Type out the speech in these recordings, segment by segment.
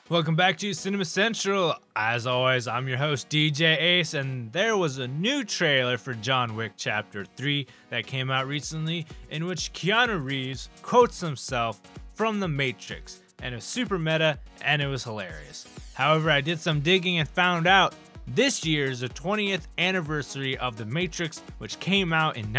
Welcome back to Cinema Central. As always, I'm your host, DJ Ace, and there was a new trailer for John Wick Chapter 3 that came out recently, in which Keanu Reeves quotes himself from The Matrix, and it was super meta, and it was hilarious. However, I did some digging and found out this year is the 20th anniversary of The Matrix, which came out in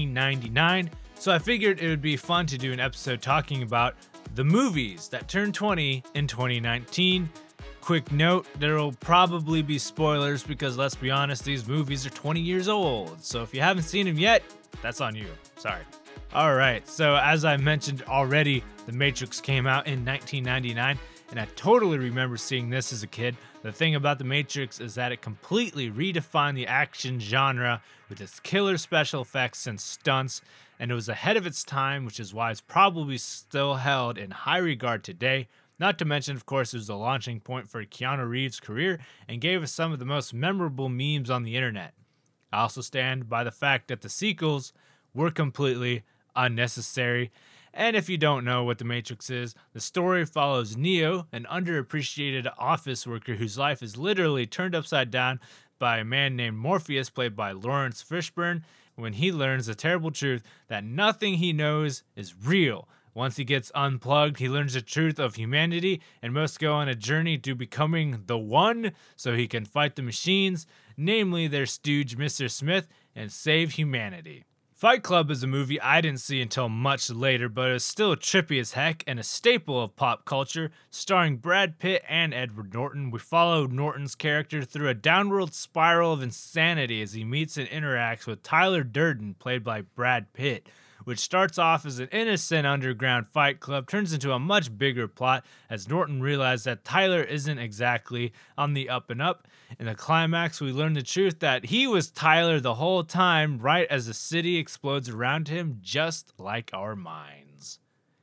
1999, so I figured it would be fun to do an episode talking about the movies that turned 20 in 2019. Quick note, there will probably be spoilers because let's be honest, these movies are 20 years old. So if you haven't seen them yet, that's on you. Sorry. Alright, so as I mentioned already, The Matrix came out in 1999, and I totally remember seeing this as a kid. The thing about The Matrix is that it completely redefined the action genre with its killer special effects and stunts, and it was ahead of its time, which is why it's probably still held in high regard today. Not to mention, of course, it was the launching point for Keanu Reeves' career and gave us some of the most memorable memes on the internet. I also stand by the fact that the sequels were completely unnecessary. And if you don't know what The Matrix is, the story follows Neo, an underappreciated office worker whose life is literally turned upside down by a man named Morpheus, played by Lawrence Fishburne, when he learns the terrible truth that nothing he knows is real. Once he gets unplugged, he learns the truth of humanity and must go on a journey to becoming the One so he can fight the machines, namely their stooge Mr. Smith, and save humanity. Fight Club is a movie I didn't see until much later, but it's still trippy as heck and a staple of pop culture. Starring Brad Pitt and Edward Norton, we follow Norton's character through a downward spiral of insanity as he meets and interacts with Tyler Durden, played by Brad Pitt, which starts off as an innocent underground fight club, turns into a much bigger plot as Norton realizes that Tyler isn't exactly on the up and up. In the climax, we learn the truth that he was Tyler the whole time, right as the city explodes around him, just like our minds.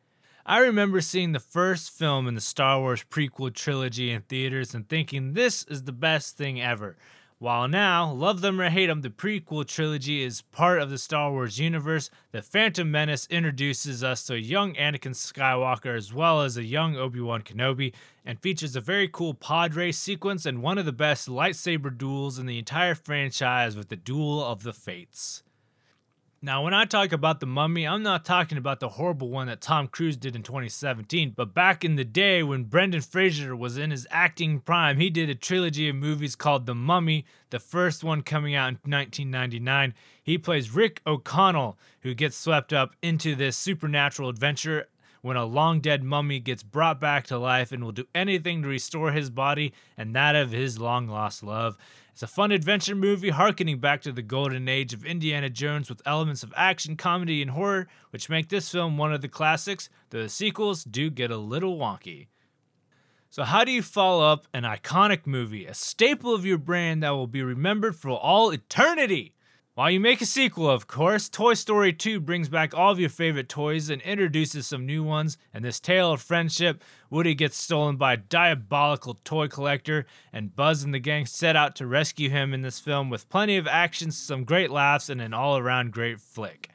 I remember seeing the first film in the Star Wars prequel trilogy in theaters and thinking this is the best thing ever. While now, love them or hate them, the prequel trilogy is part of the Star Wars universe. The Phantom Menace introduces us to a young Anakin Skywalker as well as a young Obi-Wan Kenobi, and features a very cool pod race sequence and one of the best lightsaber duels in the entire franchise with the Duel of the Fates. Now, when I talk about The Mummy, I'm not talking about the horrible one that Tom Cruise did in 2017, but back in the day when Brendan Fraser was in his acting prime, he did a trilogy of movies called The Mummy, the first one coming out in 1999. He plays Rick O'Connell, who gets swept up into this supernatural adventure when a long-dead mummy gets brought back to life and will do anything to restore his body and that of his long-lost love. It's a fun adventure movie harkening back to the golden age of Indiana Jones with elements of action, comedy, and horror, which make this film one of the classics, though the sequels do get a little wonky. So how do you follow up an iconic movie, a staple of your brand that will be remembered for all eternity? While you make a sequel, of course, Toy Story 2 brings back all of your favorite toys and introduces some new ones, and this tale of friendship, Woody gets stolen by a diabolical toy collector, and Buzz and the gang set out to rescue him in this film with plenty of action, some great laughs, and an all-around great flick.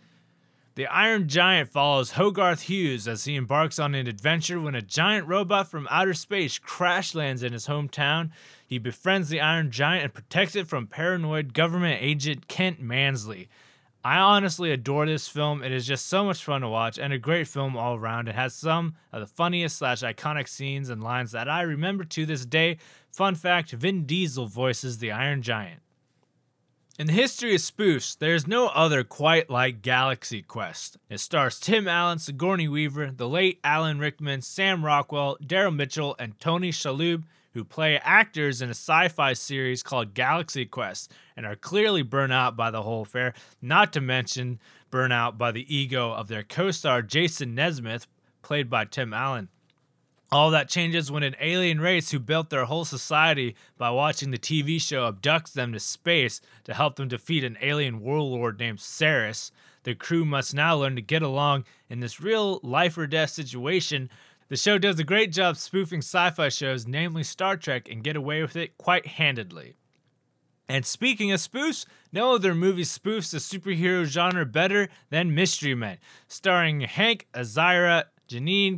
The Iron Giant follows Hogarth Hughes as he embarks on an adventure when a giant robot from outer space crash lands in his hometown. He befriends the Iron Giant and protects it from paranoid government agent Kent Mansley. I honestly adore this film. It is just so much fun to watch and a great film all around. It has some of the funniest / iconic scenes and lines that I remember to this day. Fun fact, Vin Diesel voices the Iron Giant. In the history of spoofs, there is no other quite like Galaxy Quest. It stars Tim Allen, Sigourney Weaver, the late Alan Rickman, Sam Rockwell, Daryl Mitchell, and Tony Shalhoub, who play actors in a sci-fi series called Galaxy Quest and are clearly burnt out by the whole affair, not to mention burnt out by the ego of their co-star Jason Nesmith, played by Tim Allen. All that changes when an alien race who built their whole society by watching the TV show abducts them to space to help them defeat an alien warlord named Ceres. The crew must now learn to get along in this real life or death situation. The show does a great job spoofing sci-fi shows, namely Star Trek, and get away with it quite handedly. And speaking of spoofs, no other movie spoofs the superhero genre better than Mystery Men, starring Hank Azaria, Janine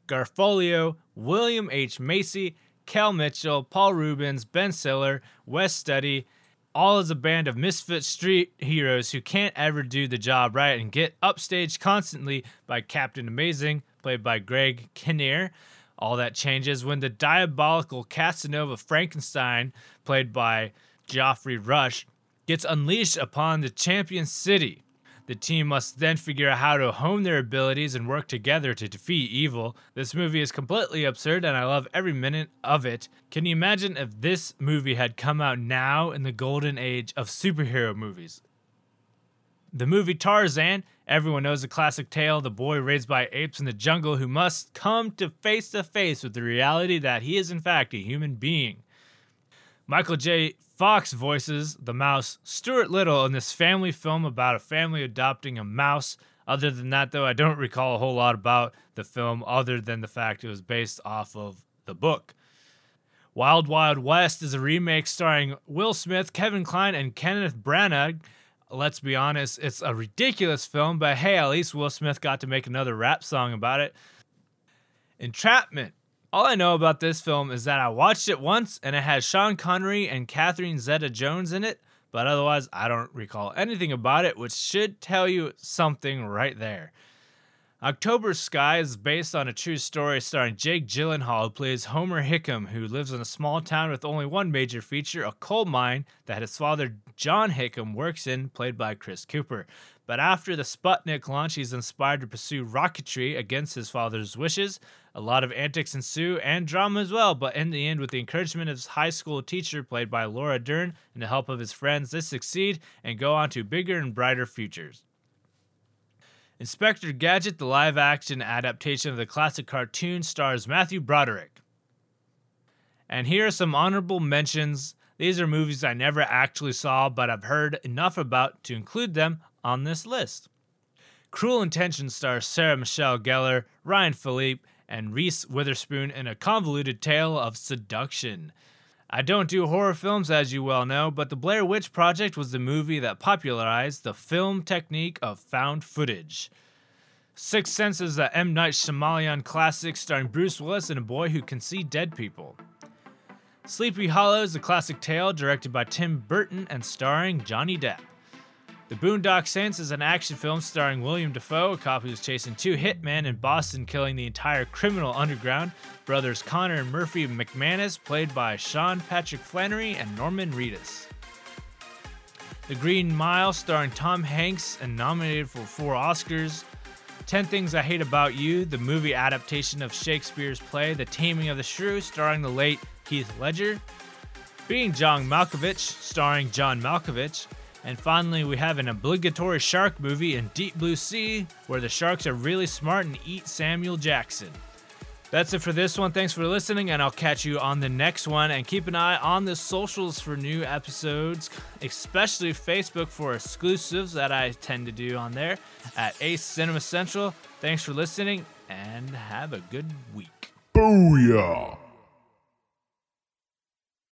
Garfolio, William H. Macy, Kel Mitchell, Paul Rubens, Ben Stiller, Wes Studi, all as a band of misfit street heroes who can't ever do the job right and get upstaged constantly by Captain Amazing, played by Greg Kinnear. All that changes when the diabolical Casanova Frankenstein, played by Geoffrey Rush, gets unleashed upon the champion city. The team must then figure out how to hone their abilities and work together to defeat evil. This movie is completely absurd and I love every minute of it. Can you imagine if this movie had come out now in the golden age of superhero movies? The movie Tarzan, everyone knows the classic tale of the boy raised by apes in the jungle who must come to face with the reality that he is in fact a human being. Michael J. Fox voices the mouse Stuart Little in this family film about a family adopting a mouse. Other than that, though, I don't recall a whole lot about the film other than the fact it was based off of the book. Wild Wild West is a remake starring Will Smith, Kevin Kline, and Kenneth Branagh. Let's be honest, it's a ridiculous film, but hey, at least Will Smith got to make another rap song about it. Entrapment. All I know about this film is that I watched it once and it had Sean Connery and Catherine Zeta-Jones in it, but otherwise I don't recall anything about it, which should tell you something right there. October Sky is based on a true story starring Jake Gyllenhaal, who plays Homer Hickam, who lives in a small town with only one major feature, a coal mine that his father John Hickam works in, played by Chris Cooper. But after the Sputnik launch, he's inspired to pursue rocketry against his father's wishes. A lot of antics ensue and drama as well, but in the end, with the encouragement of his high school teacher, played by Laura Dern, and the help of his friends, they succeed and go on to bigger and brighter futures. Inspector Gadget, the live-action adaptation of the classic cartoon, stars Matthew Broderick. And here are some honorable mentions. These are movies I never actually saw, but I've heard enough about to include them on this list. Cruel Intentions stars Sarah Michelle Gellar, Ryan Phillippe, and Reese Witherspoon in a convoluted tale of seduction. I don't do horror films, as you well know, but The Blair Witch Project was the movie that popularized the film technique of found footage. Sixth Sense is the M. Night Shyamalan classic starring Bruce Willis and a boy who can see dead people. Sleepy Hollow is a classic tale directed by Tim Burton and starring Johnny Depp. The Boondock Saints is an action film starring William Dafoe, a cop who's chasing two hitmen in Boston, killing the entire criminal underground. Brothers Connor and Murphy McManus, played by Sean Patrick Flannery and Norman Reedus. The Green Mile, starring Tom Hanks and nominated for 4 Oscars. 10 Things I Hate About You, the movie adaptation of Shakespeare's play The Taming of the Shrew, starring the late Heath Ledger. Being John Malkovich, starring John Malkovich. And finally, we have an obligatory shark movie in Deep Blue Sea, where the sharks are really smart and eat Samuel Jackson. That's it for this one. Thanks for listening, and I'll catch you on the next one. And keep an eye on the socials for new episodes, especially Facebook for exclusives that I tend to do on there at Ace Cinema Central. Thanks for listening, and have a good week. Booyah!